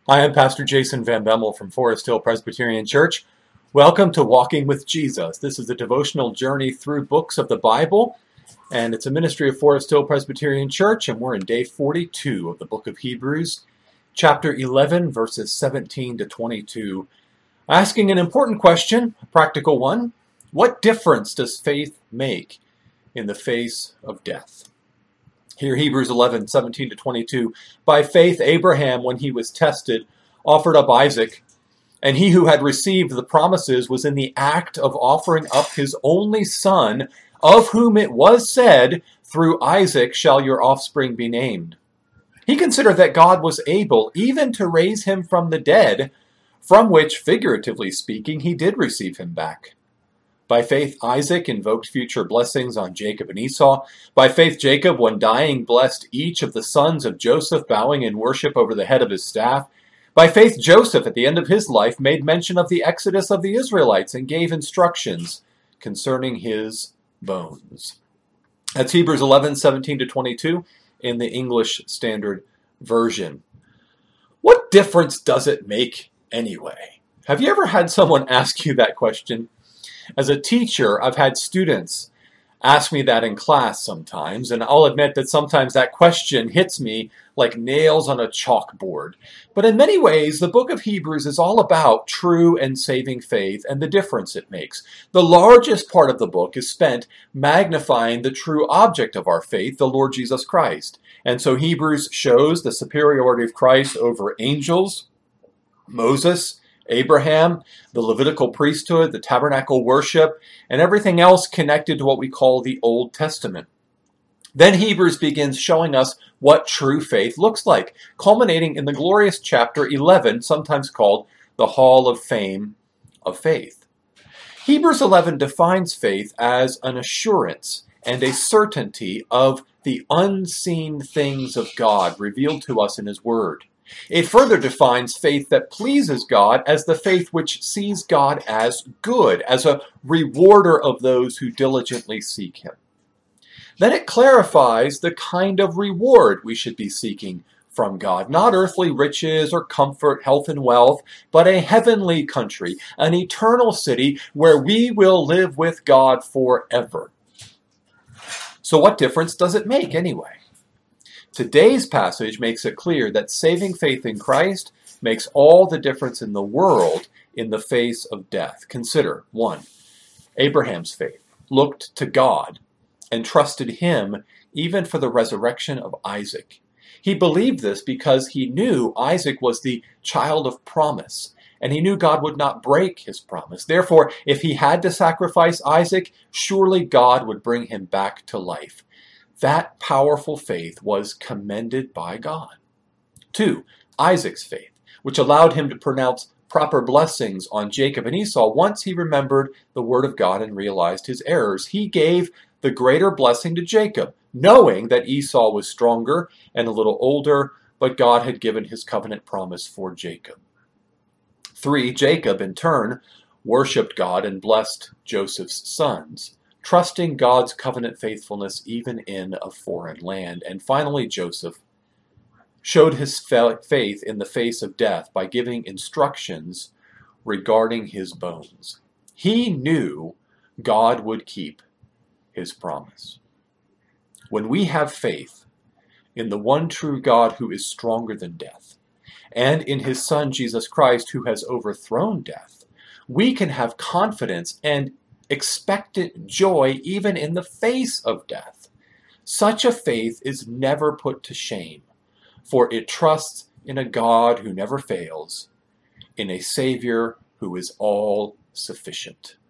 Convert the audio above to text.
Hi, I'm Pastor Jason Van Bemmel from Forest Hill Presbyterian Church. Welcome to Walking with Jesus. This is a devotional journey through books of the Bible, and it's a ministry of Forest Hill Presbyterian Church, and we're in day 42 of the book of Hebrews, chapter 11, verses 17 to 22, asking an important question, a practical one. What difference does faith make in the face of death? Here, Hebrews 11, 17 to 22. By faith, Abraham, when he was tested, offered up Isaac, and he who had received the promises was in the act of offering up his only son, of whom it was said, through Isaac shall your offspring be named. He considered that God was able even to raise him from the dead, from which, figuratively speaking, he did receive him back. By faith, Isaac invoked future blessings on Jacob and Esau. By faith, Jacob, when dying, blessed each of the sons of Joseph, bowing in worship over the head of his staff. By faith, Joseph, at the end of his life, made mention of the exodus of the Israelites and gave instructions concerning his bones. That's Hebrews 11, 17 to 22 in the English Standard Version. What difference does it make anyway? Have you ever had someone ask you that question? As a teacher, I've had students ask me that in class sometimes, and I'll admit that sometimes that question hits me like nails on a chalkboard. But in many ways, the book of Hebrews is all about true and saving faith and the difference it makes. The largest part of the book is spent magnifying the true object of our faith, the Lord Jesus Christ. And so Hebrews shows the superiority of Christ over angels, Moses, Abraham, the Levitical priesthood, the tabernacle worship, and everything else connected to what we call the Old Testament. Then Hebrews begins showing us what true faith looks like, culminating in the glorious chapter 11, sometimes called the Hall of Fame of Faith. Hebrews 11 defines faith as an assurance and a certainty of the unseen things of God revealed to us in His Word. It further defines faith that pleases God as the faith which sees God as good, as a rewarder of those who diligently seek Him. Then it clarifies the kind of reward we should be seeking from God. Not earthly riches or comfort, health and wealth, but a heavenly country, an eternal city where we will live with God forever. So what difference does it make anyway? Today's passage makes it clear that saving faith in Christ makes all the difference in the world in the face of death. Consider, 1, Abraham's faith looked to God and trusted Him even for the resurrection of Isaac. He believed this because he knew Isaac was the child of promise, and he knew God would not break His promise. Therefore, if he had to sacrifice Isaac, surely God would bring him back to life. That powerful faith was commended by God. 2, Isaac's faith, which allowed him to pronounce proper blessings on Jacob and Esau once he remembered the word of God and realized his errors. He gave the greater blessing to Jacob, knowing that Esau was stronger and a little older, but God had given His covenant promise for Jacob. 3, Jacob, in turn, worshipped God and blessed Joseph's sons, trusting God's covenant faithfulness even in a foreign land. And finally, Joseph showed his faith in the face of death by giving instructions regarding his bones. He knew God would keep His promise. When we have faith in the one true God who is stronger than death, and in His Son Jesus Christ who has overthrown death, we can have confidence and expectant joy even in the face of death. Such a faith is never put to shame, for it trusts in a God who never fails, in a Savior who is all sufficient.